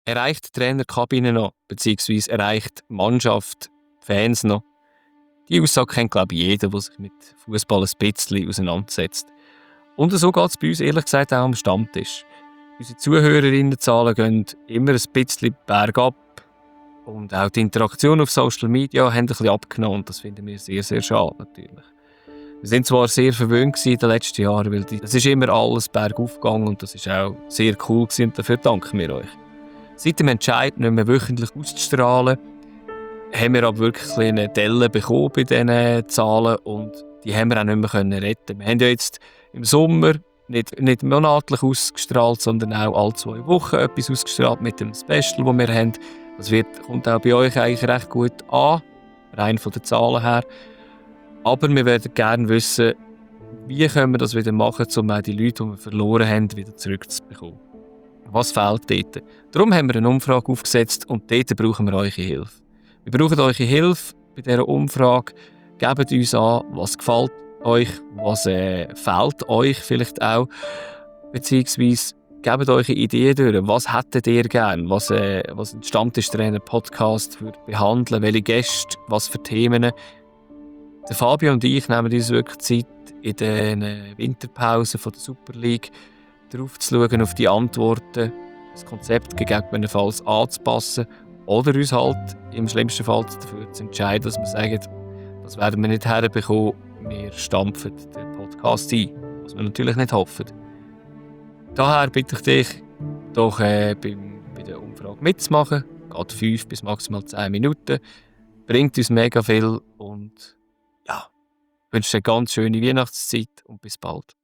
Erreicht die Trainerkabine noch, beziehungsweise erreicht die Mannschaft, die Fans noch? Die Aussage kennt, glaube ich, jeder, der sich mit Fußball ein bisschen auseinandersetzt. Und so geht es bei uns ehrlich gesagt auch am Stammtisch. Unsere Zuhörerinnenzahlen gehen immer ein bisschen bergab. Und auch die Interaktion auf Social Media haben ein bisschen abgenommen. Und das finden wir sehr, sehr schade natürlich. Wir sind zwar sehr verwöhnt in den letzten Jahren, weil es ist immer alles bergauf gegangen und das ist auch sehr cool gewesen, und dafür danken wir euch. Seit dem Entscheid, nicht mehr wöchentlich auszustrahlen, haben wir aber wirklich eine Delle bekommen bei diesen Zahlen und die haben wir auch nicht mehr retten. Wir haben ja jetzt im Sommer nicht monatlich ausgestrahlt, sondern auch alle 2 Wochen etwas ausgestrahlt mit dem Special, das wir haben. Das kommt auch bei euch eigentlich recht gut an, rein von den Zahlen her. Aber wir würden gerne wissen, wie können wir das wieder machen, um auch die Leute, die wir verloren haben, wieder zurückzubekommen. Was fehlt dort? Darum haben wir eine Umfrage aufgesetzt und dort brauchen wir eure Hilfe. Wir brauchen eure Hilfe bei dieser Umfrage. Gebt uns an, was gefällt euch, was fehlt euch vielleicht auch. Beziehungsweise gebt eure Ideen durch. Was hättet ihr gerne? Was ein Stammtischtrainer-Podcast behandeln? Welche Gäste? Was für Themen? Der Fabio und ich nehmen uns wirklich Zeit, in den Winterpausen der Super League darauf zu schauen, auf die Antworten, das Konzept gegebenenfalls anzupassen oder uns halt im schlimmsten Fall dafür zu entscheiden, dass wir sagen, das werden wir nicht herbekommen, wir stampfen den Podcast ein, was wir natürlich nicht hoffen. Daher bitte ich dich, doch bei der Umfrage mitzumachen. Geht 5 bis maximal 10 Minuten. Bringt uns mega viel und ja, ich wünsche dir eine ganz schöne Weihnachtszeit und bis bald.